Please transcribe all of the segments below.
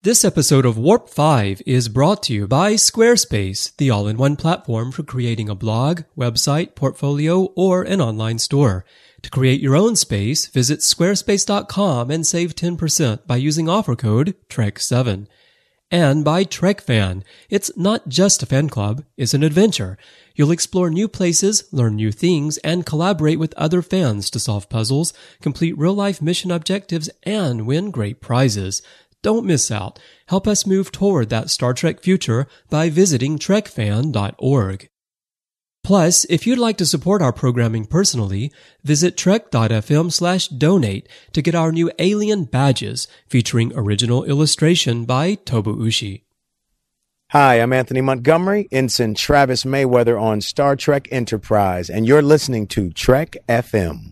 This episode of Warp 5 is brought to you by Squarespace, the all-in-one platform for creating a blog, website, portfolio, or an online store. To create your own space, visit squarespace.com and save 10% by using offer code TREK7. And by TrekFan. It's not just a fan club, it's an adventure. You'll explore new places, learn new things, and collaborate with other fans to solve puzzles, complete real-life mission objectives, and win great prizes. Don't miss out. Help us move toward that Star Trek future by visiting trekfan.org. Plus, if you'd like to support our programming personally, visit trek.fm/donate to get our new alien badges featuring original illustration by Tobu-Ushi. Hi, I'm Anthony Montgomery, Ensign Travis Mayweather on Star Trek Enterprise, and you're listening to Trek FM.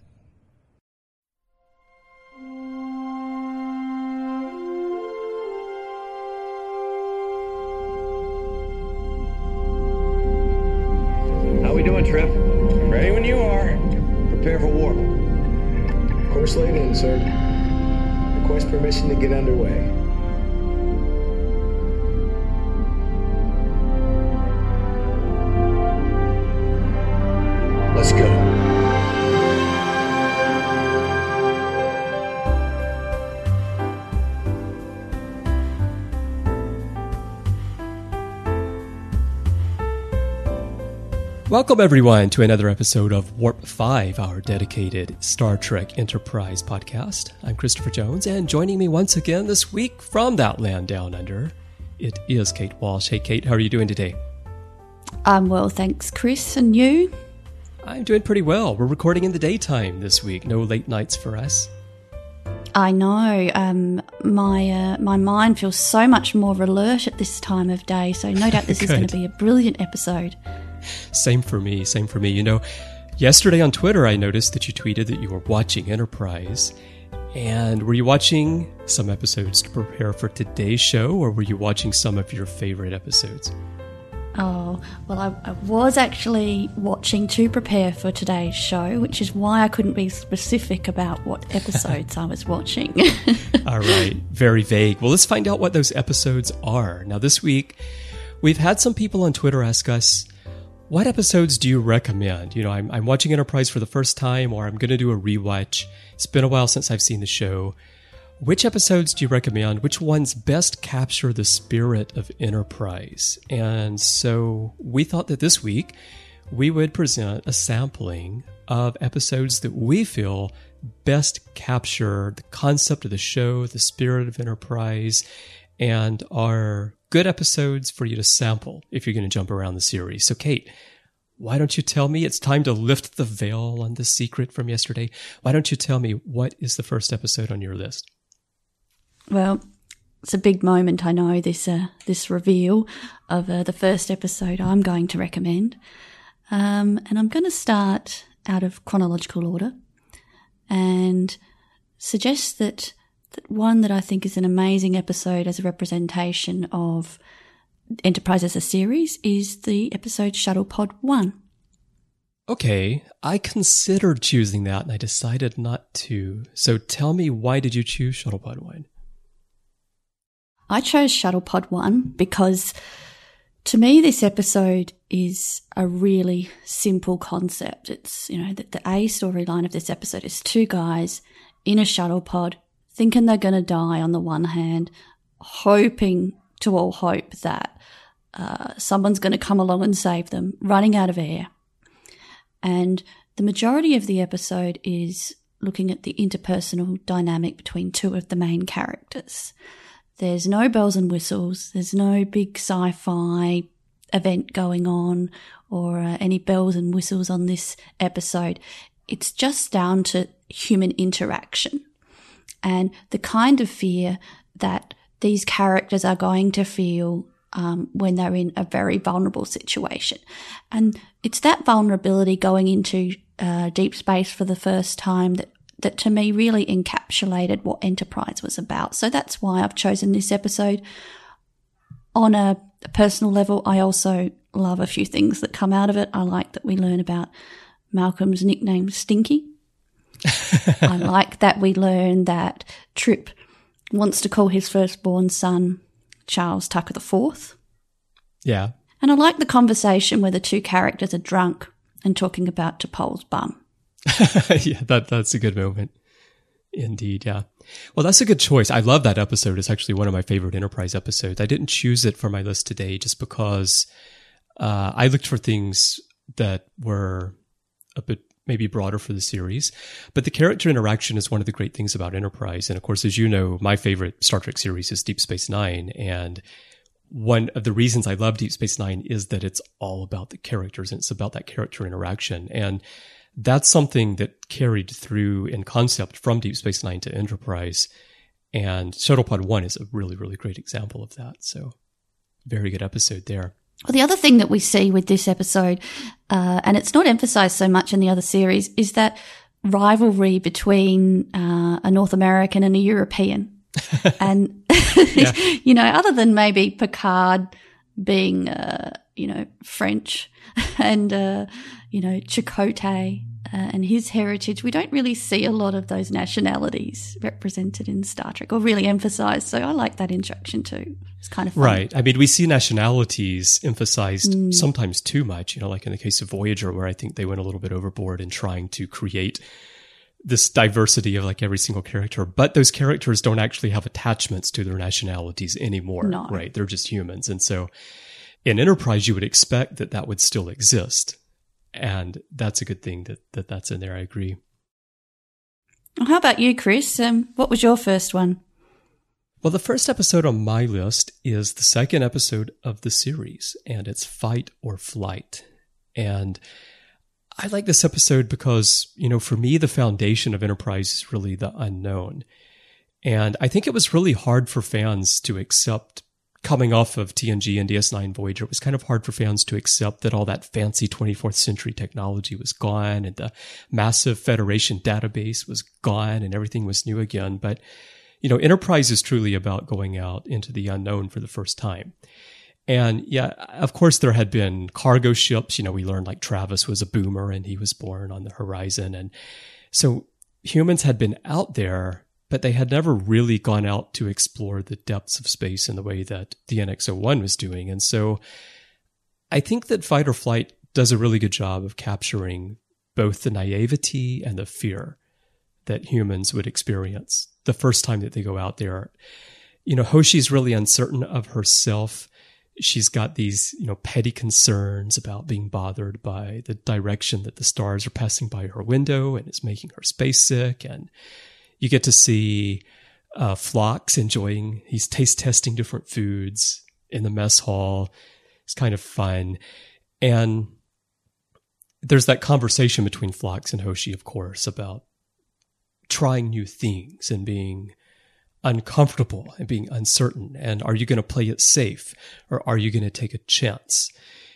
How we doing, Trip? Ready when you are. Prepare for warp. Course laid in, sir. Request permission to get underway. Let's go. Welcome everyone to another episode of Warp 5, our dedicated Star Trek Enterprise podcast. I'm Christopher Jones, and joining me once again this week from that land down under, it is Kate Walsh. Hey Kate, how are you doing today? I'm well, thanks Chris, and you? I'm doing pretty well. We're recording in the daytime this week, no late nights for us. I know, my mind feels so much more alert at this time of day, so no doubt this is going to be a brilliant episode. Same for me. You know, yesterday on Twitter, I noticed that you tweeted that you were watching Enterprise. And were you watching some episodes to prepare for today's show, or were you watching some of your favorite episodes? Oh, well, I was actually watching to prepare for today's show, which is why I couldn't be specific about what episodes I was watching. All right. Very vague. Well, let's find out what those episodes are. Now, this week, we've had some people on Twitter ask us, what episodes do you recommend? You know, I'm watching Enterprise for the first time, or I'm going to do a rewatch. It's been a while since I've seen the show. Which episodes do you recommend? Which ones best capture the spirit of Enterprise? And so we thought that this week we would present a sampling of episodes that we feel best capture the concept of the show, the spirit of Enterprise, and are good episodes for you to sample if you're going to jump around the series. So Kate, why don't you tell me? It's time to lift the veil on the secret from yesterday. Why don't you tell me what is the first episode on your list? Well, it's a big moment, I know, this reveal of the first episode I'm going to recommend. And I'm going to start out of chronological order and suggest that one that I think is an amazing episode as a representation of Enterprise as a series is the episode Shuttle Pod 1. Okay, I considered choosing that and I decided not to. So tell me, why did you choose Shuttle Pod 1? I chose Shuttle Pod 1 because to me this episode is a really simple concept. It's, you know, the A storyline of this episode is two guys in a shuttle pod thinking they're going to die on the one hand, hoping to all hope that someone's going to come along and save them, running out of air. And the majority of the episode is looking at the interpersonal dynamic between two of the main characters. There's no bells and whistles. There's no big sci-fi event going on or any bells and whistles on this episode. It's just down to human interaction and the kind of fear that these characters are going to feel when they're in a very vulnerable situation. And it's that vulnerability going into deep space for the first time that to me really encapsulated what Enterprise was about. So that's why I've chosen this episode. On a personal level, I also love a few things that come out of it. I like that we learn about Malcolm's nickname, Stinky. I like that we learn that Trip wants to call his firstborn son Charles Tucker IV. Yeah. And I like the conversation where the two characters are drunk and talking about T'Pol's bum. Yeah, that's a good moment. Indeed, yeah. Well, that's a good choice. I love that episode. It's actually one of my favorite Enterprise episodes. I didn't choose it for my list today just because I looked for things that were a bit maybe broader for the series. But the character interaction is one of the great things about Enterprise. And of course, as you know, my favorite Star Trek series is Deep Space Nine. And one of the reasons I love Deep Space Nine is that it's all about the characters and it's about that character interaction. And that's something that carried through in concept from Deep Space Nine to Enterprise. And Shuttlepod 1 is a really, really great example of that. So very good episode there. Well, the other thing that we see with this episode, and it's not emphasized so much in the other series, is that rivalry between a North American and a European. And, you know, other than maybe Picard being, you know, French and, you know, Chakotay and his heritage, we don't really see a lot of those nationalities represented in Star Trek or really emphasized. So I like that introduction too. It's kind of fun. Right. I mean, we see nationalities emphasized sometimes too much, you know, like in the case of Voyager, where I think they went a little bit overboard in trying to create this diversity of like every single character, but those characters don't actually have attachments to their nationalities anymore, No. right? They're just humans. And so in Enterprise, you would expect that that would still exist. And that's a good thing that's in there. I agree. How about you, Chris? What was your first one? Well, the first episode on my list is the second episode of the series, and it's Fight or Flight. And I like this episode because, you know, for me, the foundation of Enterprise is really the unknown. And I think it was really hard for fans to accept, coming off of TNG and DS9 Voyager, it was kind of hard for fans to accept that all that fancy 24th century technology was gone and the massive Federation database was gone and everything was new again. But, you know, Enterprise is truly about going out into the unknown for the first time. And yeah, of course, there had been cargo ships. You know, we learned like Travis was a boomer and he was born on the horizon. And so humans had been out there, but they had never really gone out to explore the depths of space in the way that the NX-01 was doing. And so I think that Fight or Flight does a really good job of capturing both the naivety and the fear that humans would experience the first time that they go out there. You know, Hoshi's really uncertain of herself. She's got these, you know, petty concerns about being bothered by the direction that the stars are passing by her window, and it's making her space sick. And you get to see Phlox enjoying, he's taste testing different foods in the mess hall. It's kind of fun. And there's that conversation between Phlox and Hoshi, of course, about trying new things and being uncomfortable and being uncertain. And are you going to play it safe or are you going to take a chance?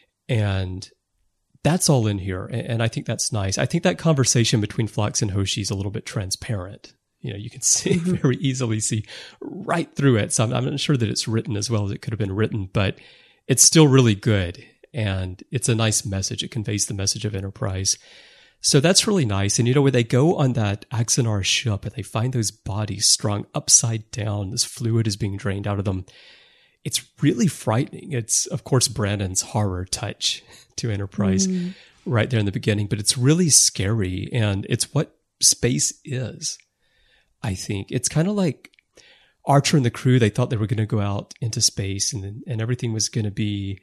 And that's all in here. And I think that's nice. I think that conversation between Phlox and Hoshi is a little bit transparent. You know, you can see very easily see right through it. So I'm not sure that it's written as well as it could have been written, but it's still really good. And it's a nice message. It conveys the message of Enterprise. So that's really nice. And, you know, when they go on that Axanar ship and they find those bodies strung upside down, this fluid is being drained out of them. It's really frightening. It's, of course, Brandon's horror touch to Enterprise right there in the beginning, but it's really scary. And it's what space is, I think. It's kind of like Archer and the crew. They thought they were going to go out into space and everything was going to be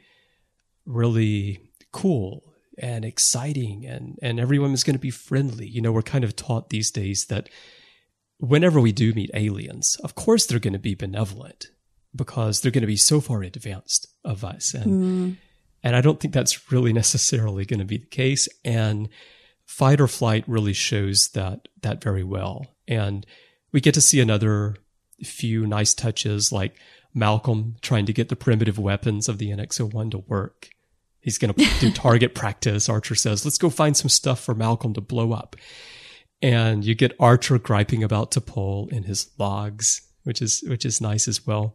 really cool and exciting and everyone was going to be friendly. You know, we're kind of taught these days that whenever we do meet aliens, of course they're going to be benevolent because they're going to be so far advanced of us. And I don't think that's really necessarily going to be the case. And Fight or Flight really shows that very well. And we get to see another few nice touches like Malcolm trying to get the primitive weapons of the NX-01 to work. He's going to do target practice. Archer says, let's go find some stuff for Malcolm to blow up. And you get Archer griping about T'Pol in his logs, which is nice as well.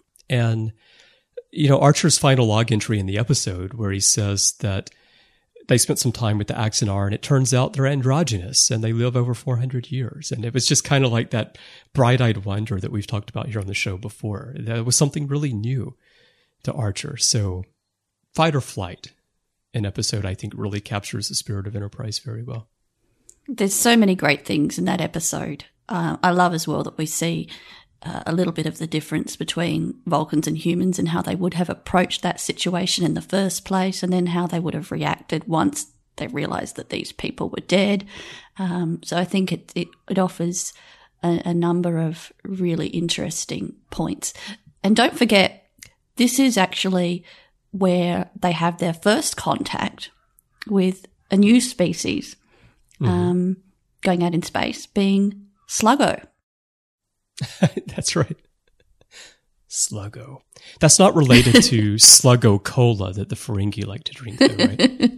And, you know, Archer's final log entry in the episode where he says that they spent some time with the Axanar, and it turns out they're androgynous and they live over 400 years. And it was just kind of like that bright-eyed wonder that we've talked about here on the show before. That was something really new to Archer. So Fight or Flight, an episode I think really captures the spirit of Enterprise very well. There's so many great things in that episode. I love as well that we see a little bit of the difference between Vulcans and humans and how they would have approached that situation in the first place, and then how they would have reacted once they realised that these people were dead. So I think it offers a number of really interesting points. And don't forget, this is actually where they have their first contact with a new species going out in space, being Sluggo. That's right. Sluggo. That's not related to Sluggo Cola that the Ferengi like to drink, though, right?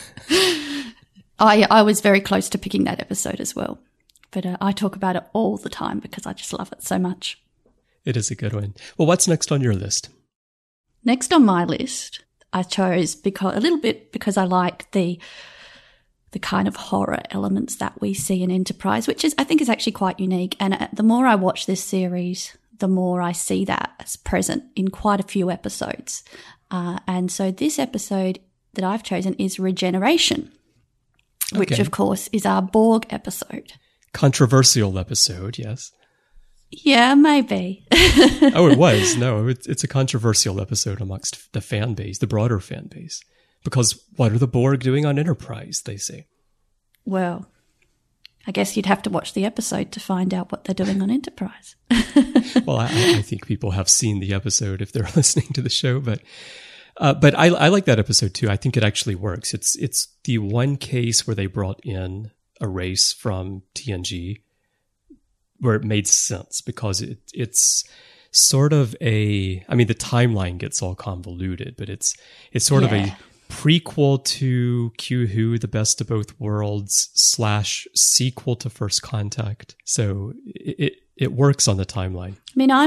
I was very close to picking that episode as well. But I talk about it all the time because I just love it so much. It is a good one. Well, what's next on your list? Next on my list, I chose because I like the kind of horror elements that we see in Enterprise, which I think is actually quite unique. And the more I watch this series, the more I see that as present in quite a few episodes. And so this episode that I've chosen is Regeneration, which of course is our Borg episode. Controversial episode, yes. Yeah, maybe. Oh, it was. No, it's a controversial episode amongst the fan base, the broader fan base. Because what are the Borg doing on Enterprise, they say? Well, I guess you'd have to watch the episode to find out what they're doing on Enterprise. Well, I think people have seen the episode if they're listening to the show, but I like that episode too. I think it actually works. It's the one case where they brought in a race from TNG where it made sense, because it's sort of the timeline gets all convoluted, but it's sort of a prequel to Q Who, The Best of Both Worlds / sequel to First Contact. So it works on the timeline. I mean,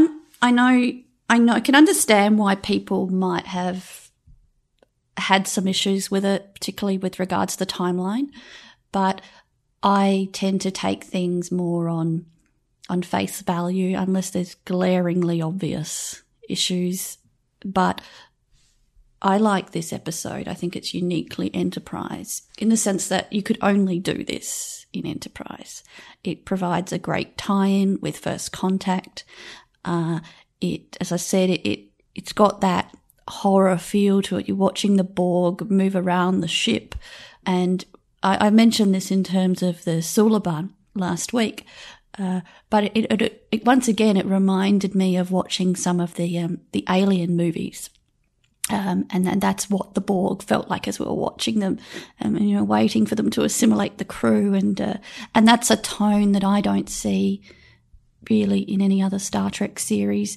I can understand why people might have had some issues with it, particularly with regards to the timeline, but I tend to take things more on face value unless there's glaringly obvious issues. But I like this episode. I think it's uniquely Enterprise in the sense that you could only do this in Enterprise. It provides a great tie-in with First Contact. As I said, it's got that horror feel to it. You're watching the Borg move around the ship. And I mentioned this in terms of the Suliban last week. But it once again, it reminded me of watching some of the Alien movies. And that's what the Borg felt like as we were watching them, waiting for them to assimilate the crew. And that's a tone that I don't see really in any other Star Trek series.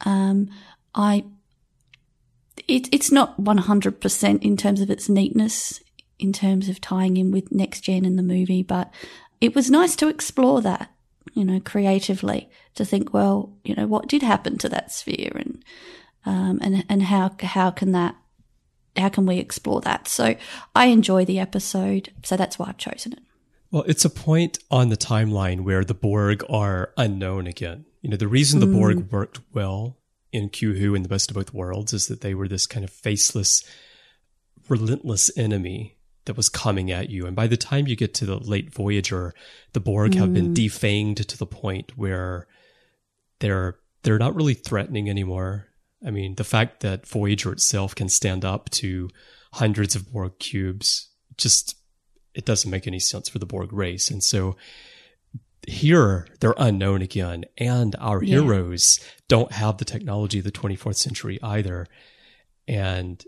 It's not 100% in terms of its neatness, in terms of tying in with Next Gen in the movie, but it was nice to explore that, creatively, to think, well, what did happen to that sphere, and how can we explore that? So I enjoy the episode, so that's why I've chosen it. Well, it's a point on the timeline where the Borg are unknown again. The reason the Borg worked well in Q Who and The Best of Both Worlds is that they were this kind of faceless, relentless enemy that was coming at you. And by the time you get to the late Voyager, the Borg have been defanged to the point where they're not really threatening anymore. I mean, the fact that Voyager itself can stand up to hundreds of Borg cubes, it doesn't make any sense for the Borg race. And so here they're unknown again, and our heroes don't have the technology of the 24th century either. And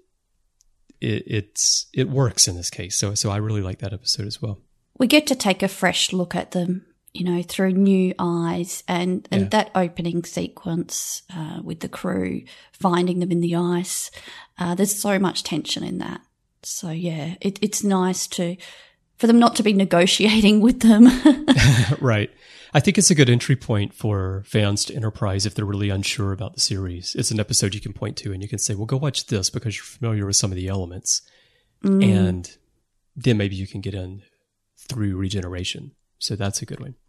it works in this case. So I really like that episode as well. We get to take a fresh look at them, through new eyes, and that opening sequence with the crew finding them in the ice. There's so much tension in that. So yeah, it's nice for them not to be negotiating with them. Right. I think it's a good entry point for fans to Enterprise if they're really unsure about the series. It's an episode you can point to and you can say, well, go watch this because you're familiar with some of the elements. And then maybe you can get in through regeneration. So that's a good one.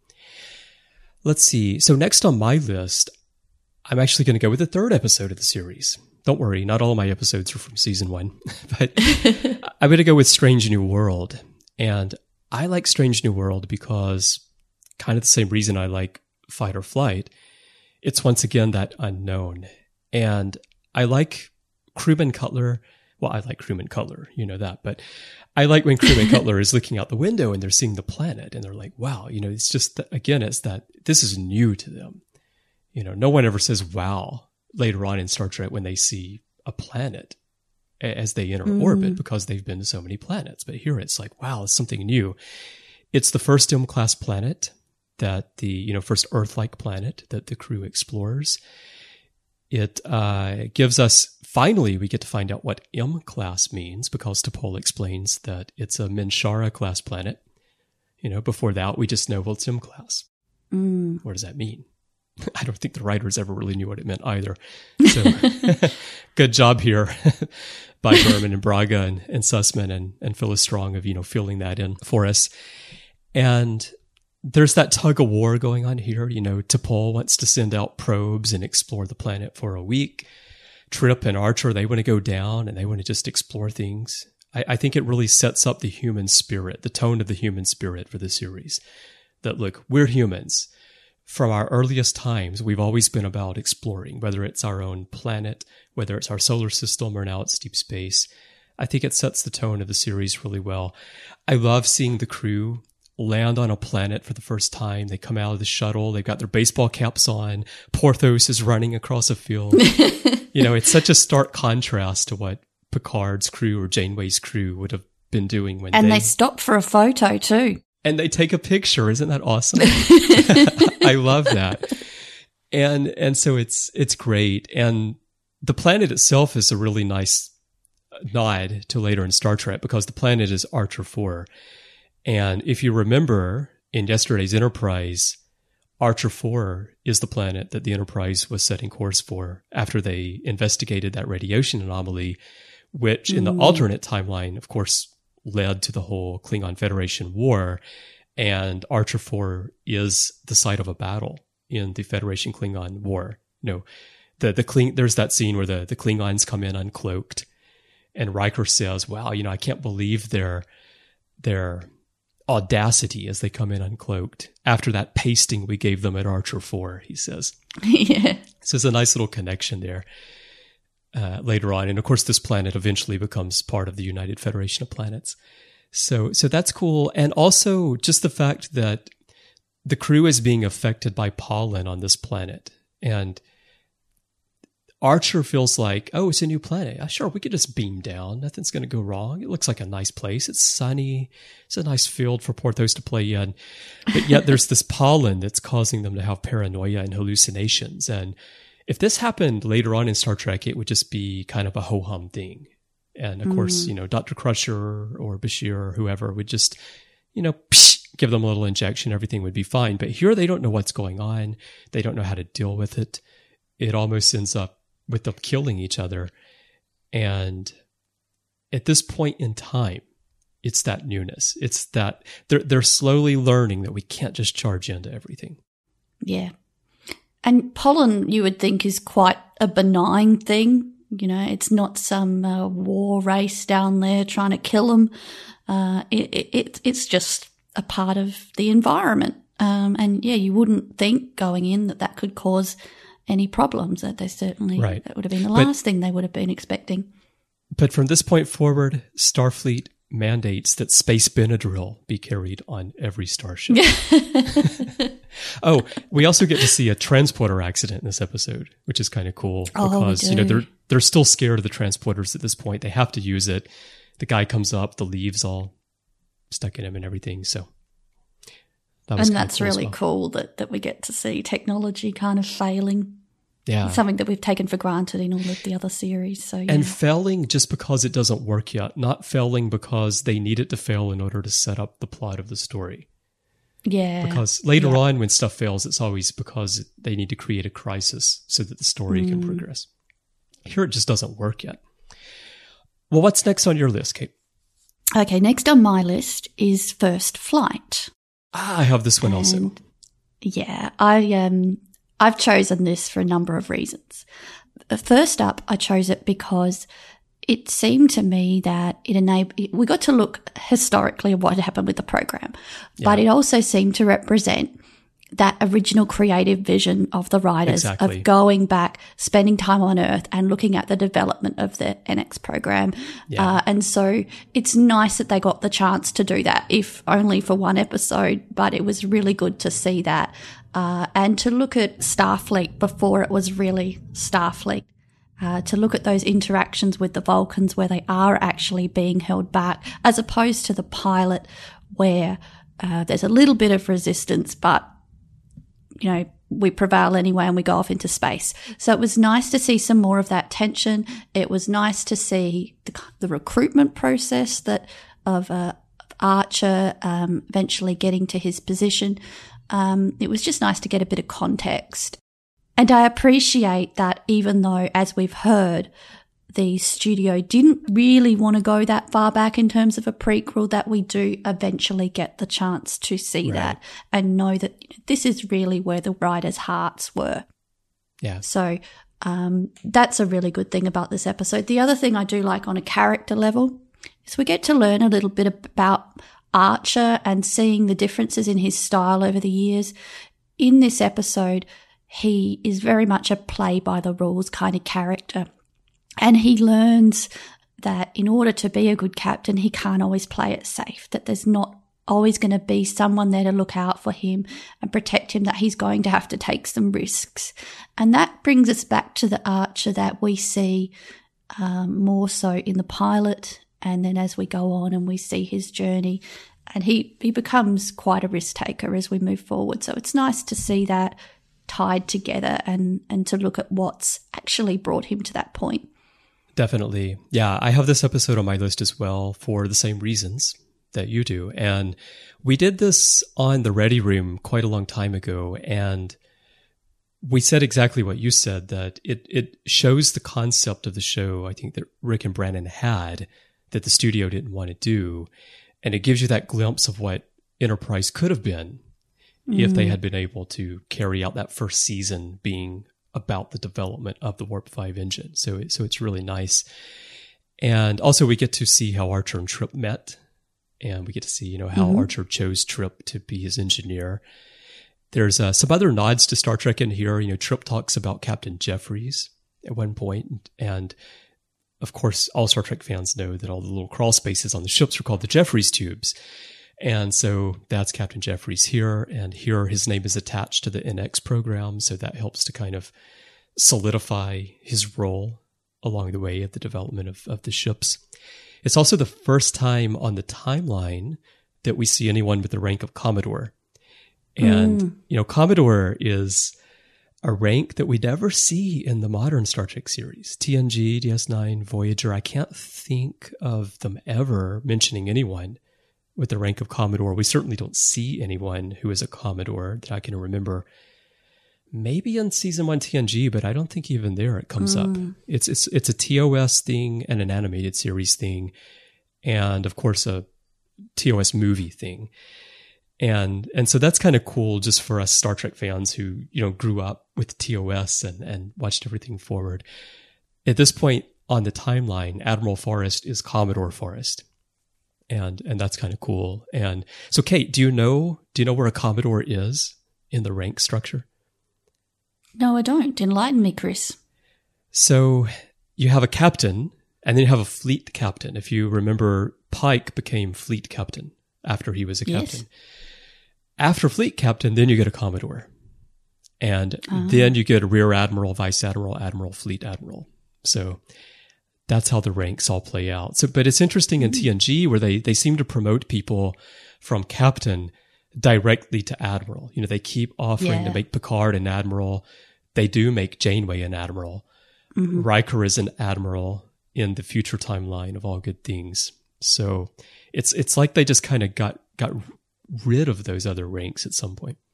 Let's see. So next on my list, I'm actually going to go with the third episode of the series. Don't worry, not all of my episodes are from season 1, but I'm going to go with Strange New World. And I like Strange New World because kind of the same reason I like Fight or Flight. It's once again that unknown. And I like Crewman Cutler. Well, I like Crewman Cutler, you know that, but I like when Crewman Cutler is looking out the window and they're seeing the planet and they're like, wow, it's just, again, it's that this is new to them. No one ever says, wow, later on in Star Trek when they see a planet as they enter orbit because they've been to so many planets. But here it's like, wow, it's something new. It's the first M-class planet that the, first Earth-like planet that the crew explores. It gives us, finally, we get to find out what M-class means because T'Pol explains that it's a Minshara-class planet. Before that, we just know, well, it's M-class. What does that mean? I don't think the writers ever really knew what it meant either. So good job here by Berman and Braga and Sussman and Phyllis Strong of, filling that in for us. And there's that tug of war going on here. T'Pol wants to send out probes and explore the planet for a week. Trip and Archer, they want to go down and they want to just explore things. I think it really sets up the human spirit, the tone of the human spirit for the series. That, look, we're humans. From our earliest times, we've always been about exploring, whether it's our own planet, whether it's our solar system, or now it's deep space. I think it sets the tone of the series really well. I love seeing the crew land on a planet for the first time. They come out of the shuttle. They've got their baseball caps on. Porthos is running across a field. It's such a stark contrast to what Picard's crew or Janeway's crew would have been doing when they stop for a photo too. And they take a picture. Isn't that awesome? I love that. And so it's great. And the planet itself is a really nice nod to later in Star Trek because the planet is Archer 4. And if you remember in yesterday's Enterprise, Archer 4 is the planet that the Enterprise was setting course for after they investigated that radiation anomaly, which in the alternate timeline, of course, led to the whole Klingon Federation war. And Archer 4 is the site of a battle in the Federation Klingon war. There's that scene where the Klingons come in uncloaked and Riker says, wow, I can't believe their audacity as they come in uncloaked after that pasting we gave them at Archer 4, he says. Yeah. So there's a nice little connection there later on. And of course, this planet eventually becomes part of the United Federation of Planets. So that's cool. And also just the fact that the crew is being affected by pollen on this planet. And Archer feels like, oh, it's a new planet. Sure, we could just beam down. Nothing's going to go wrong. It looks like a nice place. It's sunny. It's a nice field for Porthos to play in. But yet there's this pollen that's causing them to have paranoia and hallucinations. And if this happened later on in Star Trek, it would just be kind of a ho-hum thing. And of course, Dr. Crusher or Bashir or whoever would just, give them a little injection. Everything would be fine. But here they don't know what's going on. They don't know how to deal with it. It almost ends up with them killing each other. And at this point in time, it's that newness. It's that they're slowly learning that we can't just charge into everything. Yeah. And pollen, you would think, is quite a benign thing. It's not some war race down there trying to kill them. It's just a part of the environment. And yeah, you wouldn't think going in that could cause any problems. That they certainly, right. That would have been the last thing they would have been expecting. But from this point forward, Starfleet mandates that space Benadryl be carried on every starship. Oh, we also get to see a transporter accident in this episode, which is kind of cool because, they're still scared of the transporters at this point. They have to use it. The guy comes up, the leaves all stuck in him and everything. So that's cool really cool that we get to see technology kind of failing. Yeah. It's something that we've taken for granted in all of the other series. So, yeah. And failing just because it doesn't work yet, not failing because they need it to fail in order to set up the plot of the story. Yeah. Because later on when stuff fails, it's always because they need to create a crisis so that the story can progress. Here it just doesn't work yet. Well, what's next on your list, Kate? Okay, next on my list is First Flight. I have this one also. Yeah, I've chosen this for a number of reasons. First up, I chose it because it seemed to me that we got to look historically at what had happened with the program, but it also seemed to represent that original creative vision of the writers of going back, spending time on Earth and looking at the development of the NX program. And so it's nice that they got the chance to do that, if only for one episode, but it was really good to see that. And to look at Starfleet before it was really Starfleet. To look at those interactions with the Vulcans where they are actually being held back, as opposed to the pilot where there's a little bit of resistance, but we prevail anyway and we go off into space. So it was nice to see some more of that tension. It was nice to see the recruitment process of Archer eventually getting to his position. It was just nice to get a bit of context. And I appreciate that even though, as we've heard, the studio didn't really want to go that far back in terms of a prequel, that we do eventually get the chance to see that and know that this is really where the writers' hearts were. Yeah. So that's a really good thing about this episode. The other thing I do like on a character level is we get to learn a little bit about Archer and seeing the differences in his style over the years. In this episode, he is very much a play by the rules kind of character. And he learns that in order to be a good captain, he can't always play it safe, that there's not always going to be someone there to look out for him and protect him, that he's going to have to take some risks. And that brings us back to the Archer that we see more so in the pilot, and then as we go on and we see his journey, and he becomes quite a risk taker as we move forward. So it's nice to see that tied together and to look at what's actually brought him to that point. Definitely. Yeah, I have this episode on my list as well for the same reasons that you do. And we did this on the Ready Room quite a long time ago, and we said exactly what you said, that it shows the concept of the show, I think, that Rick and Brannon had that the studio didn't want to do. And it gives you that glimpse of what Enterprise could have been if they had been able to carry out that first season being about the development of the Warp 5 engine. So it's really nice. And also we get to see how Archer and Trip met, and we get to see, how Archer chose Trip to be his engineer. There's some other nods to Star Trek in here. Trip talks about Captain Jeffries at one point, and of course, all Star Trek fans know that all the little crawl spaces on the ships are called the Jeffries tubes. And so that's Captain Jeffries here. And here his name is attached to the NX program. So that helps to kind of solidify his role along the way of the development of the ships. It's also the first time on the timeline that we see anyone with the rank of Commodore. And, Commodore is a rank that we never see in the modern Star Trek series. TNG, DS9, Voyager, I can't think of them ever mentioning anyone with the rank of Commodore. We certainly don't see anyone who is a Commodore that I can remember. Maybe in season 1 TNG, but I don't think even there it comes up. It's a TOS thing and an animated series thing, and of course a TOS movie thing. And so that's kind of cool just for us Star Trek fans who, grew up with TOS and watched everything forward. At this point on the timeline, Admiral Forrest is Commodore Forrest. And that's kind of cool. And so, Kate, do you know where a Commodore is in the rank structure? No, I don't. Enlighten me, Chris. So you have a captain, and then you have a fleet captain. If you remember, Pike became fleet captain after he was a captain. Yes. After fleet captain, then you get a Commodore. And then you get a rear admiral, vice admiral, admiral, fleet admiral. So that's how the ranks all play out. So, but it's interesting in TNG where they seem to promote people from captain directly to admiral. They keep offering to make Picard an admiral. They do make Janeway an admiral. Riker is an admiral in the future timeline of All Good Things. So it's like they just kind of got rid of those other ranks at some point.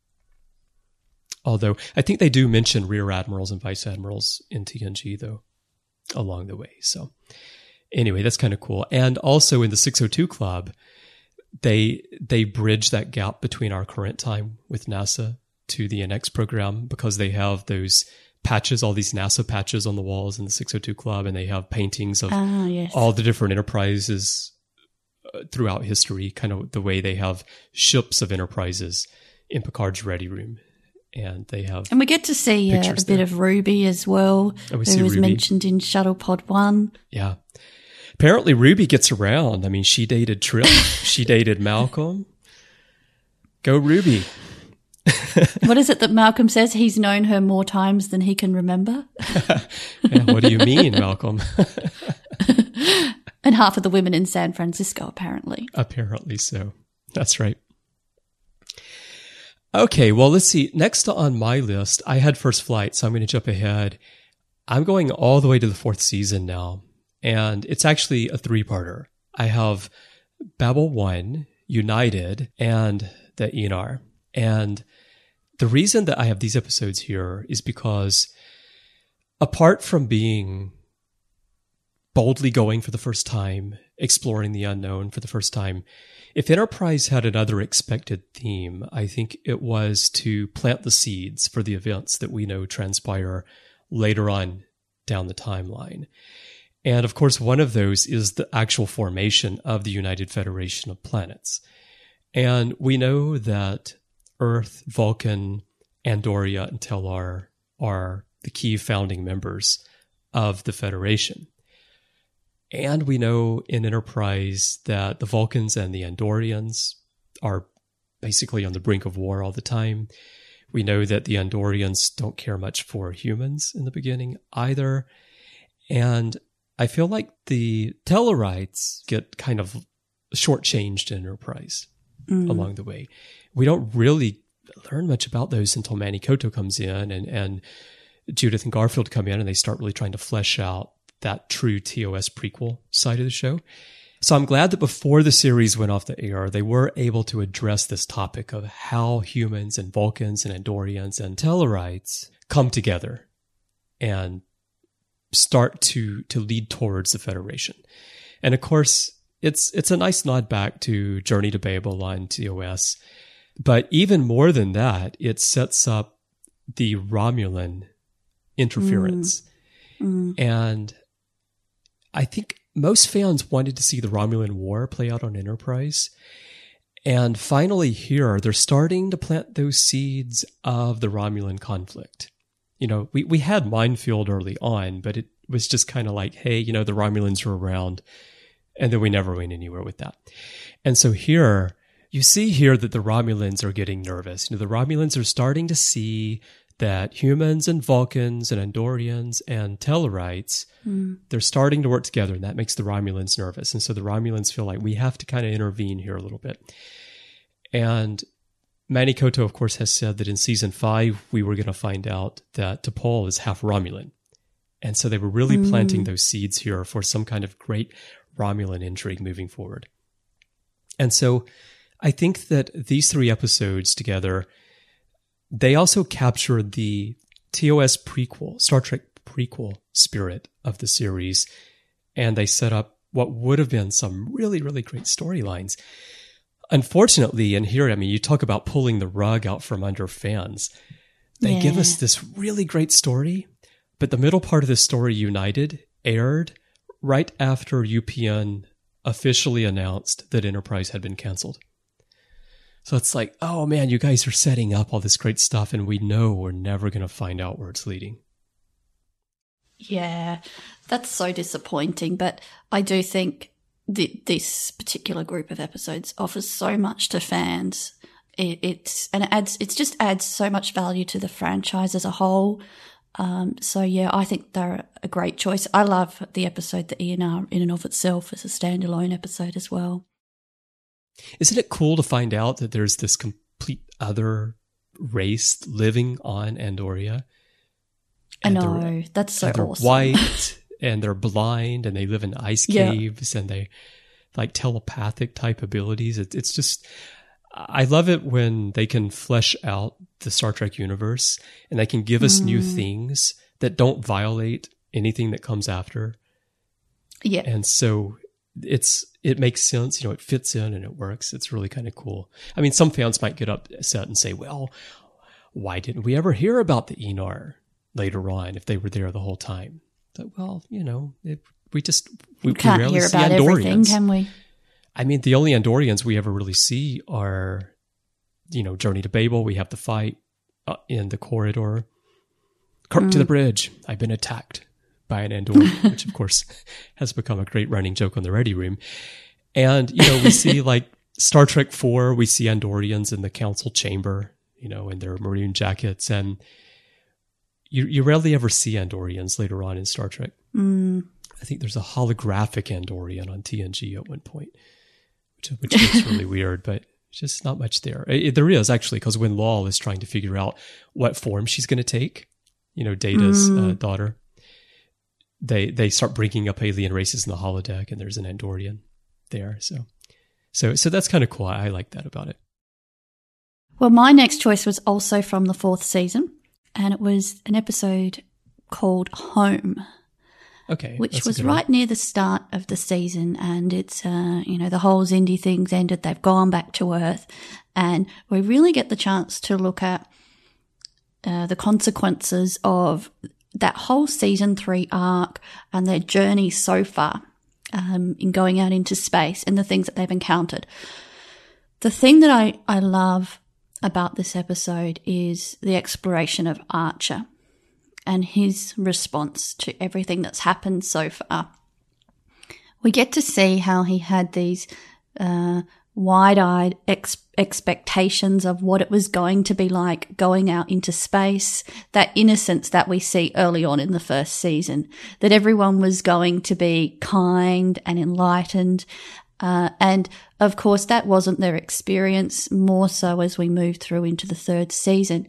Although I think they do mention rear admirals and vice admirals in TNG though, along the way. So Anyway, that's kind of cool. And also in the 602 Club, they bridge that gap between our current time with NASA to the NX program, because they have those patches, all these NASA patches on the walls in the 602 Club, and they have paintings of all the different Enterprises throughout history, kind of the way they have ships of Enterprises in Picard's ready room. And they have, and we get to see a bit of Ruby as well, who was mentioned in Shuttle Pod 1. Yeah. Apparently Ruby gets around. I mean, she dated Trip. She dated Malcolm. Go Ruby. What is it that Malcolm says? He's known her more times than he can remember. Yeah, what do you mean, Malcolm? And half of the women in San Francisco, apparently. Apparently so. That's right. Okay, well, let's see. Next on my list, I had First Flight, so I'm going to jump ahead. I'm going all the way to the 4th season now, and it's actually a 3-parter. I have Babel 1, United, and the Enar. And the reason that I have these episodes here is because apart from being boldly going for the first time, exploring the unknown for the first time, if Enterprise had another expected theme, I think it was to plant the seeds for the events that we know transpire later on down the timeline. And of course, one of those is the actual formation of the United Federation of Planets. And we know that Earth, Vulcan, Andoria, and Tellar are the key founding members of the Federation. And we know in Enterprise that the Vulcans and the Andorians are basically on the brink of war all the time. We know that the Andorians don't care much for humans in the beginning either. And I feel like the Tellarites get kind of shortchanged in Enterprise along the way. We don't really learn much about those until Manny Koto comes in and Judith and Garfield come in, and they start really trying to flesh out that true TOS prequel side of the show. So I'm glad that before the series went off the air, they were able to address this topic of how humans and Vulcans and Andorians and Tellarites come together and start to lead towards the Federation. And of course, it's a nice nod back to Journey to Babel on TOS. But even more than that, it sets up the Romulan interference. And I think most fans wanted to see the Romulan War play out on Enterprise. And finally here, they're starting to plant those seeds of the Romulan conflict. You know, we had Minefield early on, but it was just kind of like, hey, you know, the Romulans are around. And then we never went anywhere with that. And so here, you see here that the Romulans are getting nervous. You know, the Romulans are starting to see that humans and Vulcans and Andorians and Tellarites, they're starting to work together, and that makes the Romulans nervous. And so the Romulans feel like we have to kind of intervene here a little bit. And Manny Koto, of course, has said that in season 5, we were going to find out that T'Pol is half Romulan. And so they were really planting those seeds here for some kind of great Romulan intrigue moving forward. And so I think that these 3 episodes together, they also captured the TOS prequel, Star Trek prequel spirit of the series, and they set up what would have been some really, really great storylines. Unfortunately, and here, I mean, you talk about pulling the rug out from under fans. They give us this really great story, but the middle part of the story, United, aired right after UPN officially announced that Enterprise had been canceled. So it's like, oh man, you guys are setting up all this great stuff, and we know we're never going to find out where it's leading. Yeah, that's so disappointing. But I do think this particular group of episodes offers so much to fans. It just adds so much value to the franchise as a whole. So yeah, I think they're a great choice. I love the episode, the ENR, in and of itself as a standalone episode as well. Isn't it cool to find out that there's this complete other race living on Andoria? I know, that's so they're awesome. White, and they're blind, and they live in ice caves, and they like telepathic type abilities. It's just, I love it when they can flesh out the Star Trek universe, and they can give us new things that don't violate anything that comes after. Yeah. And so it makes sense, it fits in and it works. It's really kind of cool. I mean, some fans might get upset and say, well, why didn't we ever hear about the Enar later on if they were there the whole time? But, well, we can't rarely hear see about Andorians. everything, can we? I mean, the only Andorians we ever really see are, Journey to Babel. We have the fight in the corridor. Kirk to the bridge. I've been attacked by an Andorian, which of course has become a great running joke on the Ready Room. And, we see like Star Trek IV, we see Andorians in the council chamber, in their maroon jackets. And you rarely ever see Andorians later on in Star Trek. I think there's a holographic Andorian on TNG at one point, which looks really weird, but just not much there. There is actually, because when Lal is trying to figure out what form she's going to take, Data's daughter, they start bringing up alien races in the holodeck, and there's an Andorian there. So that's kind of cool. I like that about it. Well, my next choice was also from the 4th season, and it was an episode called Home. Okay. Which was right near the start of the season, and it's, the whole Xindi thing's ended. They've gone back to Earth, and we really get the chance to look at the consequences of that whole season 3 arc and their journey so far in going out into space and the things that they've encountered. The thing that I love about this episode is the exploration of Archer and his response to everything that's happened so far. We get to see how he had these wide-eyed expectations of what it was going to be like going out into space, that innocence that we see early on in the first season, that everyone was going to be kind and enlightened. And of course, that wasn't their experience, more so as we move through into the 3rd season.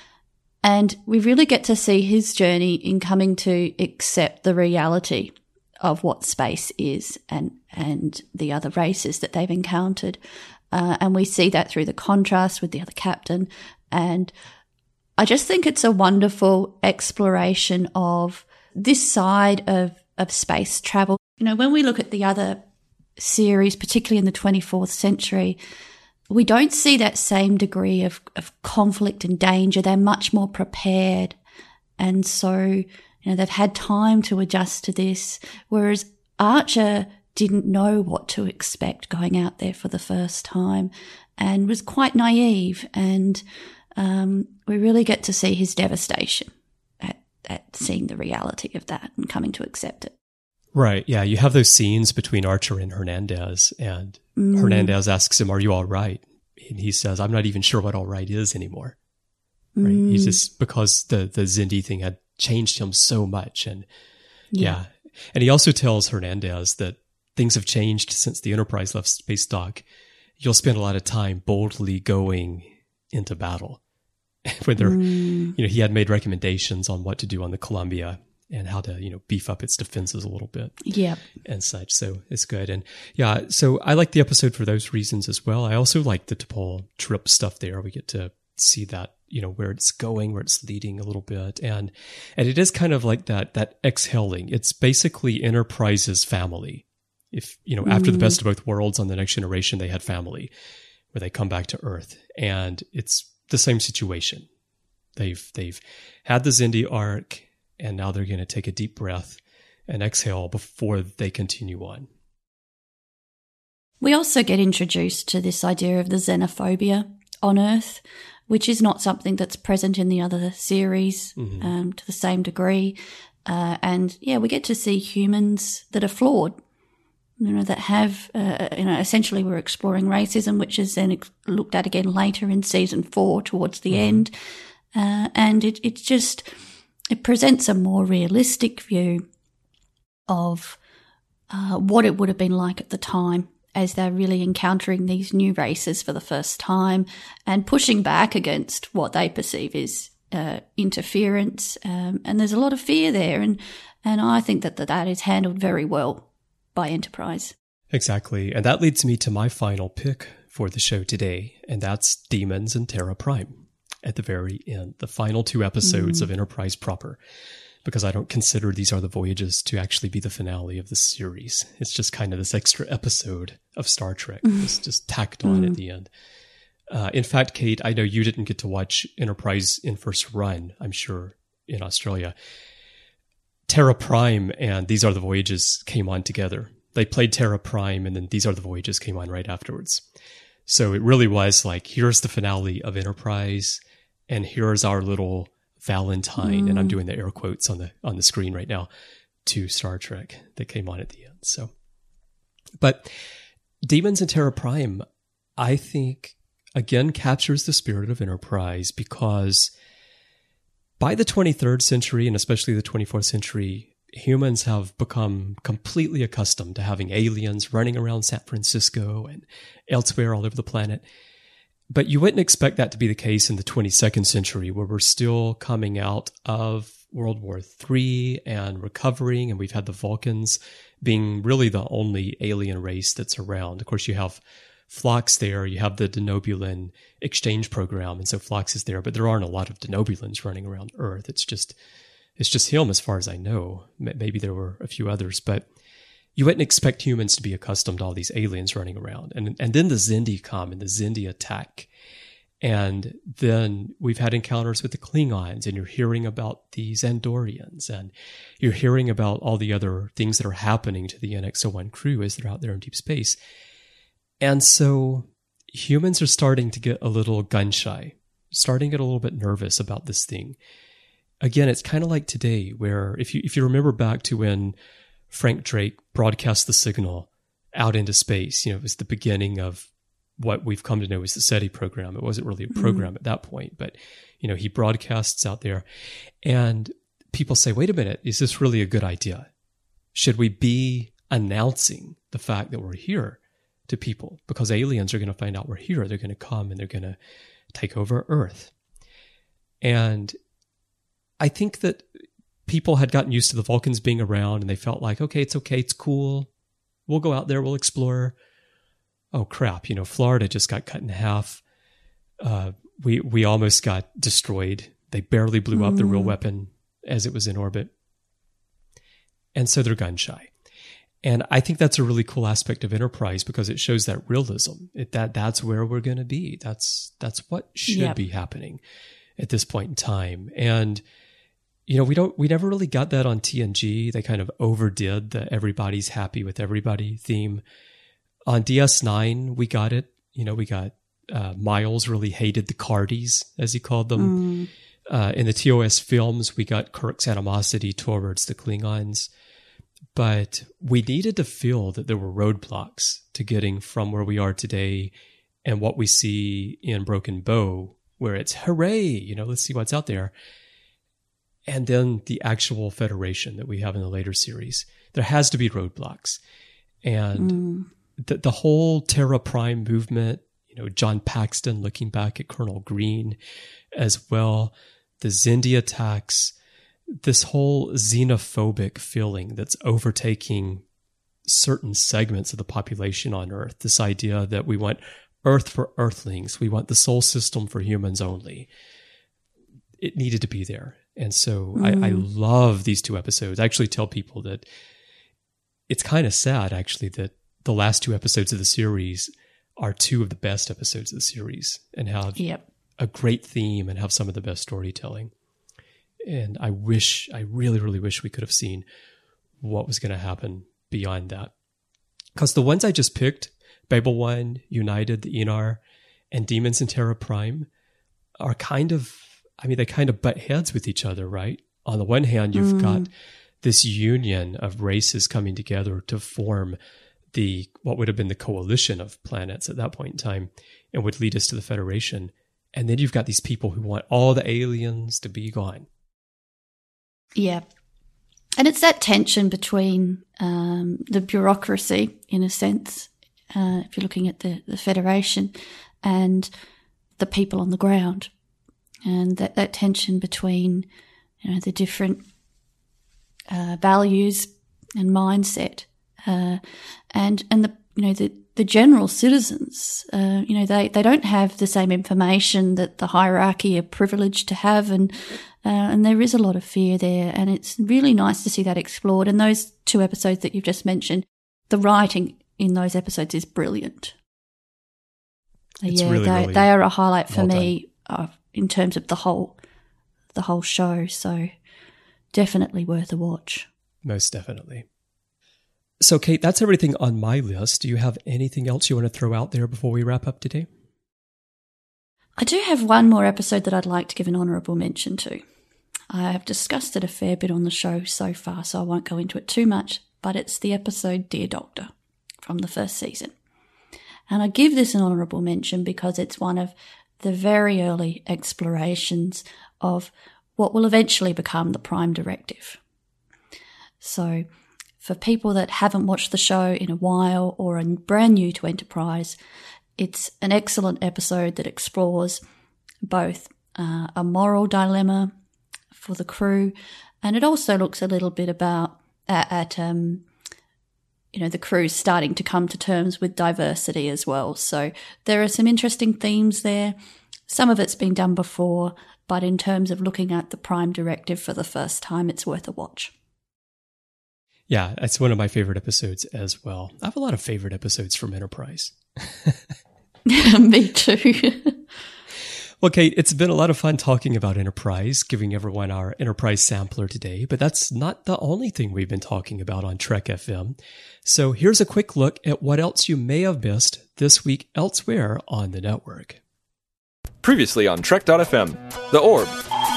And we really get to see his journey in coming to accept the reality of what space is and the other races that they've encountered. And we see that through the contrast with the other captain. And I just think it's a wonderful exploration of this side of space travel. When we look at the other series, particularly in the 24th century, we don't see that same degree of conflict and danger. They're much more prepared. And so, they've had time to adjust to this. Whereas Archer didn't know what to expect going out there for the first time and was quite naive. And we really get to see his devastation at seeing the reality of that and coming to accept it. Right. Yeah. You have those scenes between Archer and Hernandez, and Hernandez asks him, "Are you all right?" And he says, "I'm not even sure what all right is anymore." Right. He's just, because the Xindi thing had changed him so much. And yeah. And he also tells Hernandez that things have changed since the Enterprise left space dock. You'll spend a lot of time boldly going into battle. When they're, he had made recommendations on what to do on the Columbia and how to, beef up its defenses a little bit. Yeah. And such. So it's good. And yeah, so I like the episode for those reasons as well. I also like the T'Pol trip stuff there. We get to see that, where it's going, where it's leading a little bit. And it is kind of like that exhaling. It's basically Enterprise's family. If, after the best of both worlds on the Next Generation, they had family where they come back to Earth, and it's the same situation. They've had the Xindi arc, and now they're going to take a deep breath and exhale before they continue on. We also get introduced to this idea of the xenophobia on Earth, which is not something that's present in the other series to the same degree. And we get to see humans that are flawed, that have, essentially we're exploring racism, which is then looked at again later in season 4 towards the end. And it presents a more realistic view of what it would have been like at the time, as they're really encountering these new races for the first time and pushing back against what they perceive as interference. And there's a lot of fear there. And I think that is handled very well by Enterprise. Exactly. And that leads me to my final pick for the show today, and that's Demons and Terra Prime at the very end, the final 2 episodes of Enterprise proper. because I don't consider These Are the Voyages to actually be the finale of the series. It's just kind of this extra episode of Star Trek that's just tacked on at the end. In fact, Kate, I know you didn't get to watch Enterprise in first run, I'm sure, in Australia. Terra Prime and These Are the Voyages came on together. They played Terra Prime, and then These Are the Voyages came on right afterwards. So it really was like, here's the finale of Enterprise, and here's our little Valentine, and I'm doing the air quotes on the screen right now, to Star Trek that came on at the end. So, but Demons and Terra Prime, I think, again, captures the spirit of Enterprise, because by the 23rd century, and especially the 24th century, humans have become completely accustomed to having aliens running around San Francisco and elsewhere all over the planet. But you wouldn't expect that to be the case in the 22nd century, where we're still coming out of World War III and recovering, and we've had the Vulcans being really the only alien race that's around. Of course, you have Phlox there, you have the Denobulan exchange program, and so Phlox is there, but there aren't a lot of Denobulans running around Earth. It's just him, as far as I know. Maybe there were a few others, but you wouldn't expect humans to be accustomed to all these aliens running around. And then the Xindi come, and the Xindi attack. And then we've had encounters with the Klingons, and you're hearing about these Andorians, and you're hearing about all the other things that are happening to the NX-01 crew as they're out there in deep space. And so humans are starting to get a little gun shy, starting to get a little bit nervous about this thing. Again, it's kind of like today, where if you remember back to when Frank Drake broadcast the signal out into space, it was the beginning of what we've come to know as the SETI program. It wasn't really a program at that point, but he broadcasts out there, and people say, wait a minute, is this really a good idea? Should we be announcing the fact that we're here to people? Because aliens are going to find out we're here. They're going to come, and they're going to take over Earth. And I think that people had gotten used to the Vulcans being around, and they felt like, okay, it's cool. We'll go out there, we'll explore. Oh crap, Florida just got cut in half. We almost got destroyed. They barely blew up the real weapon as it was in orbit. And so they're gun shy. And I think that's a really cool aspect of Enterprise, because it shows that realism. That's where we're going to be. That's what should be happening at this point in time. And we never really got that on TNG. They kind of overdid the everybody's happy with everybody theme. On DS9, we got it. We got Miles really hated the Cardis, as he called them. In the TOS films, we got Kirk's animosity towards the Klingons. But we needed to feel that there were roadblocks to getting from where we are today and what we see in Broken Bow, where it's hooray, let's see what's out there. And then the actual Federation that we have in the later series. There has to be roadblocks. And the whole Terra Prime movement, John Paxton looking back at Colonel Green as well, the Xindi attacks, this whole xenophobic feeling that's overtaking certain segments of the population on Earth. This idea that we want Earth for Earthlings. We want the solar system for humans only. It needed to be there. And so I love these two episodes. I actually tell people that it's kind of sad, actually, that the last two episodes of the series are two of the best episodes of the series and have a great theme and have some of the best storytelling. And I really, really wish we could have seen what was going to happen beyond that. Because the ones I just picked, Babel 1, United, the Enar, and Demons and Terra Prime, are they kind of butt heads with each other, right? On the one hand, you've got this union of races coming together to form what would have been the coalition of planets at that point in time and would lead us to the Federation. And then you've got these people who want all the aliens to be gone. Yeah. And it's that tension between the bureaucracy, in a sense, if you're looking at the Federation, and the people on the ground. And that tension between, the different values and mindset, and the general citizens, they don't have the same information that the hierarchy are privileged to have, and there is a lot of fear there, and it's really nice to see that explored. And those 2 episodes that you've just mentioned, the writing in those episodes is brilliant. It's they are a highlight for well me in terms of the whole show. So definitely worth a watch. Most definitely. So, Kate, that's everything on my list. Do you have anything else you want to throw out there before we wrap up today? I do have one more episode that I'd like to give an honourable mention to. I have discussed it a fair bit on the show so far, so I won't go into it too much, but it's the episode Dear Doctor from the first season. And I give this an honourable mention because it's one of the very early explorations of what will eventually become the Prime Directive. So for people that haven't watched the show in a while or are brand new to Enterprise, it's an excellent episode that explores both a moral dilemma for the crew, and it also looks a little bit about the crew starting to come to terms with diversity as well. So there are some interesting themes there. Some of it's been done before, but in terms of looking at the Prime Directive for the first time, it's worth a watch. Yeah, it's one of my favorite episodes as well. I have a lot of favorite episodes from Enterprise. Me too. Well, Kate, it's been a lot of fun talking about Enterprise, giving everyone our Enterprise sampler today, but that's not the only thing we've been talking about on Trek FM. So here's a quick look at what else you may have missed this week elsewhere on the network. Previously on Trek.fm, The Orb.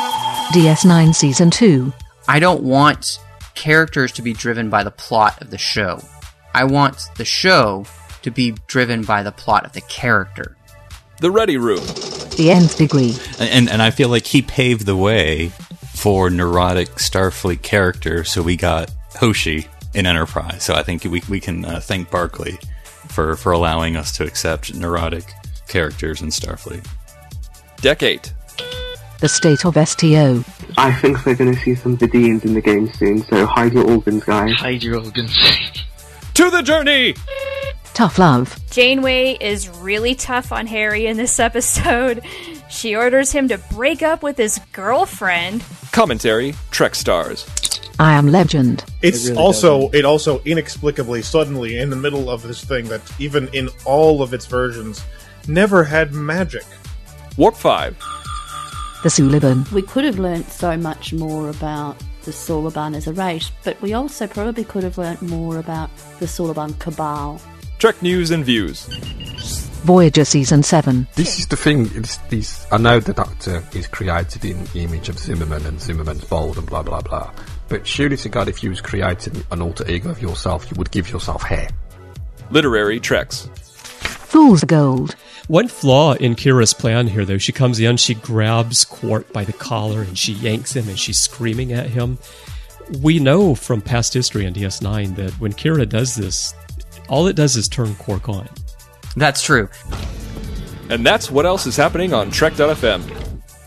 DS9 Season 2. I don't want characters to be driven by the plot of the show. I want the show to be driven by the plot of the character. The Ready Room. The Nth Degree. And I feel like he paved the way for neurotic Starfleet character, so we got Hoshi in Enterprise. So I think we can thank Barclay for allowing us to accept neurotic characters in Starfleet. Deck 8. The State of STO. I think we're going to see some Vidians in the game soon, so hide your organs, guys. Hide your organs. To the journey! Tough Love. Janeway is really tough on Harry in this episode. She orders him to break up with his girlfriend. Commentary, Trek Stars. I Am Legend. It also inexplicably, suddenly, in the middle of this thing that even in all of its versions, never had magic. Warp 5. The Suliban. We could have learnt so much more about the Suliban as a race, but we also probably could have learnt more about the Suliban Cabal. Trek News and Views. Voyager Season 7. This is the thing, I know the Doctor is created in the image of Zimmerman, and Zimmerman's bold and blah blah blah, but surely to God, if you was creating an alter ego of yourself, you would give yourself hair. Literary Treks. Fool's Gold. One flaw in Kira's plan here, though, she comes in, she grabs Quark by the collar, and she yanks him, and she's screaming at him. We know from past history on DS9 that when Kira does this, all it does is turn Quark on. That's true. And that's what else is happening on Trek.fm.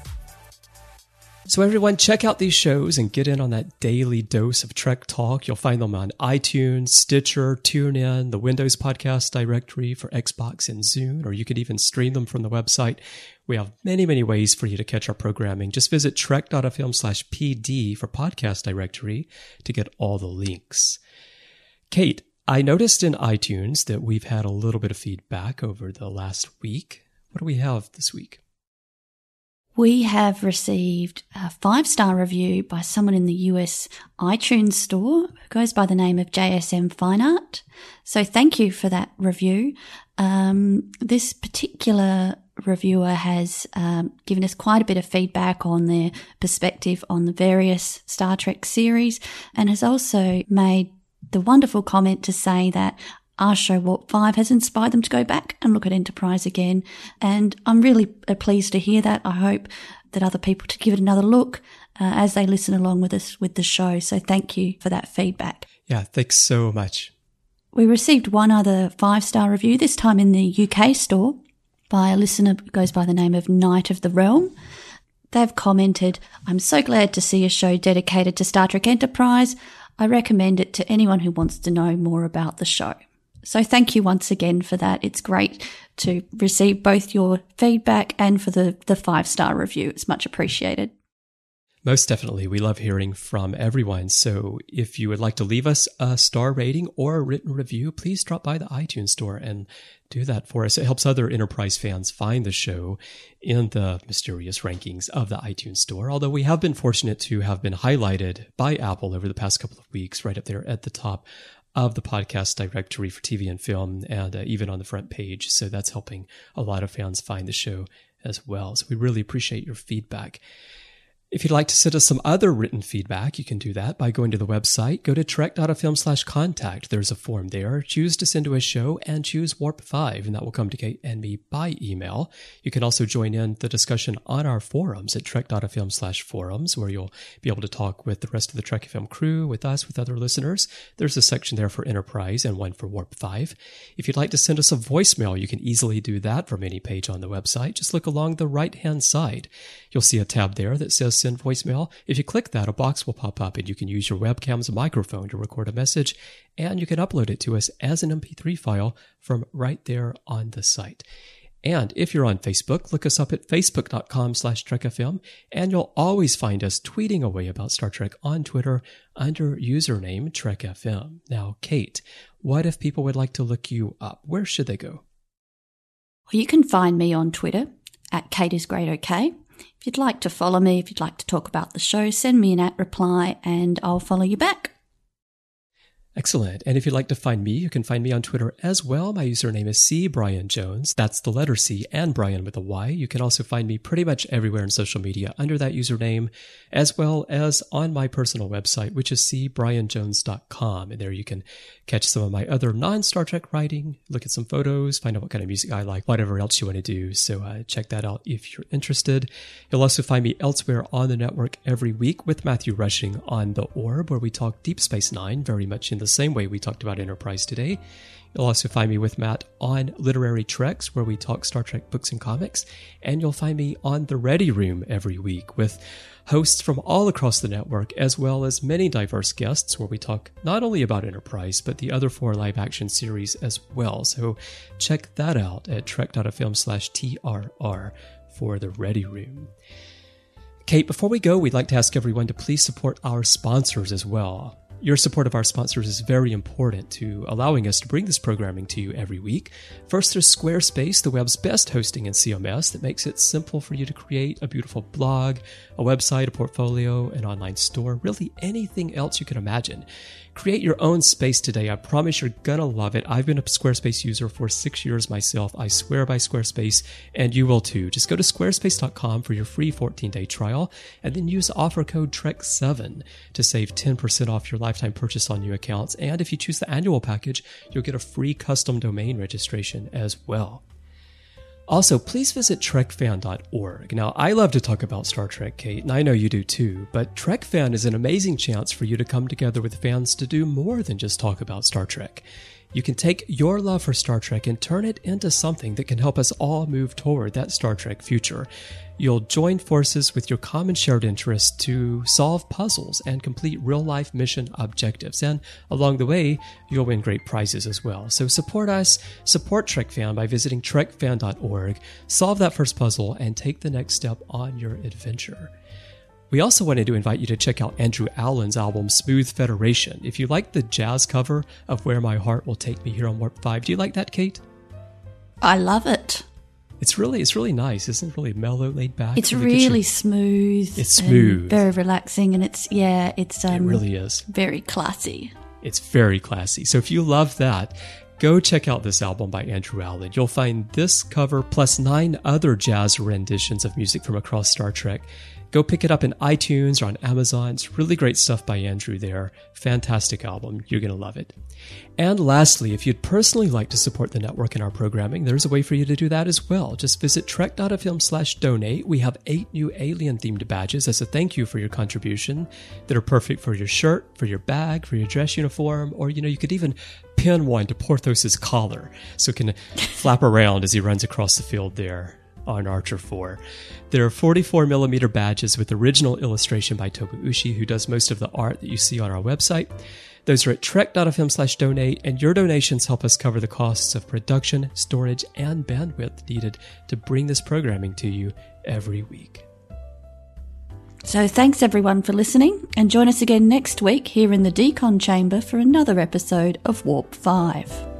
So everyone, check out these shows and get in on that daily dose of Trek talk. You'll find them on iTunes, Stitcher, TuneIn, the Windows Podcast Directory for Xbox and Zune, or you could even stream them from the website. We have many, many ways for you to catch our programming. Just visit trek.fm/PD for Podcast Directory to get all the links. Kate, I noticed in iTunes that we've had a little bit of feedback over the last week. What do we have this week? We have received a 5-star review by someone in the US iTunes store who goes by the name of JSM Fine Art. So thank you for that review. This particular reviewer has given us quite a bit of feedback on their perspective on the various Star Trek series, and has also made the wonderful comment to say that our show Warp 5 has inspired them to go back and look at Enterprise again. And I'm really pleased to hear that. I hope that other people to give it another look as they listen along with us with the show. So thank you for that feedback. Yeah, thanks so much. We received one other 5-star review, this time in the UK store, by a listener who goes by the name of Knight of the Realm. They've commented, "I'm so glad to see a show dedicated to Star Trek Enterprise. I recommend it to anyone who wants to know more about the show." So thank you once again for that. It's great to receive both your feedback and for the 5-star review. It's much appreciated. Most definitely. We love hearing from everyone. So if you would like to leave us a star rating or a written review, please drop by the iTunes store and do that for us. It helps other Enterprise fans find the show in the mysterious rankings of the iTunes store. Although we have been fortunate to have been highlighted by Apple over the past couple of weeks, right up there at the top of the podcast directory for TV and film, and even on the front page. So that's helping a lot of fans find the show as well. So we really appreciate your feedback. If you'd like to send us some other written feedback, you can do that by going to the website. Go to trek.fm/contact. There's a form there. Choose to send to a show and choose Warp 5, and that will come to Kate and me by email. You can also join in the discussion on our forums at trek.fm/forums, where you'll be able to talk with the rest of the Trek FM crew, with us, with other listeners. There's a section there for Enterprise and one for Warp 5. If you'd like to send us a voicemail, you can easily do that from any page on the website. Just look along the right-hand side. You'll see a tab there that says Send Voicemail. If you click that, a box will pop up and you can use your webcam's microphone to record a message, and you can upload it to us as an MP3 file from right there on the site. And if you're on Facebook, look us up at facebook.com/TrekFM, and you'll always find us tweeting away about Star Trek on Twitter under username TrekFM. Now, Kate, what if people would like to look you up? Where should they go? Well, you can find me on Twitter at KateIsGreatOK. If you'd like to follow me, if you'd like to talk about the show, send me an @reply and I'll follow you back. Excellent. And if you'd like to find me, you can find me on Twitter as well. My username is CBrianJones. That's the letter C and Brian with a Y. You can also find me pretty much everywhere in social media under that username, as well as on my personal website, which is cbrianjones.com. And there you can catch some of my other non-Star Trek writing, look at some photos, find out what kind of music I like, whatever else you want to do. So check that out if you're interested. You'll also find me elsewhere on the network every week with Matthew Rushing on The Orb, where we talk Deep Space Nine, very much in the same way we talked about Enterprise today. You'll also find me with Matt on Literary Treks, where we talk Star Trek books and comics. And you'll find me on The Ready Room every week with hosts from all across the network, as well as many diverse guests, where we talk not only about Enterprise, but the other 4 live-action series as well. So check that out at trek.fm/TRR for The Ready Room. Kate, before we go, we'd like to ask everyone to please support our sponsors as well. Your support of our sponsors is very important to allowing us to bring this programming to you every week. First, there's Squarespace, the web's best hosting and CMS that makes it simple for you to create a beautiful blog, a website, a portfolio, an online store, really anything else you can imagine. Create your own space today. I promise you're gonna love it. I've been a Squarespace user for 6 years myself. I swear by Squarespace, and you will too. Just go to squarespace.com for your free 14-day trial, and then use offer code TREK7 to save 10% off your lifetime purchase on new accounts. And if you choose the annual package, you'll get a free custom domain registration as well. Also, please visit trekfan.org. Now, I love to talk about Star Trek, Kate, and I know you do too, but TrekFan is an amazing chance for you to come together with fans to do more than just talk about Star Trek. You can take your love for Star Trek and turn it into something that can help us all move toward that Star Trek future. You'll join forces with your common shared interest to solve puzzles and complete real-life mission objectives. And along the way, you'll win great prizes as well. So support us, support TrekFan by visiting trekfan.org, solve that first puzzle, and take the next step on your adventure. We also wanted to invite you to check out Andrew Allen's album Smooth Federation. If you like the jazz cover of Where My Heart Will Take Me here on Warp 5, do you like that, Kate? I love it. It's really nice. Isn't it really mellow, laid back? It's really smooth. It's smooth. Very relaxing, and it really is. Very classy. It's very classy. So if you love that, go check out this album by Andrew Allen. You'll find this cover plus 9 other jazz renditions of music from across Star Trek. Go pick it up in iTunes or on Amazon. It's really great stuff by Andrew there. Fantastic album. You're going to love it. And lastly, if you'd personally like to support the network and our programming, there's a way for you to do that as well. Just visit trek.fm/donate. We have 8 new alien-themed badges as a thank you for your contribution that are perfect for your shirt, for your bag, for your dress uniform, or, you could even pin one to Porthos's collar so it can flap around as he runs across the field there on Archer 4. There are 44mm badges with original illustration by Tobu Ushi, who does most of the art that you see on our website. Those are at trek.fm/donate, and your donations help us cover the costs of production, storage, and bandwidth needed to bring this programming to you every week. So thanks everyone for listening, and join us again next week here in the Decon Chamber for another episode of Warp 5.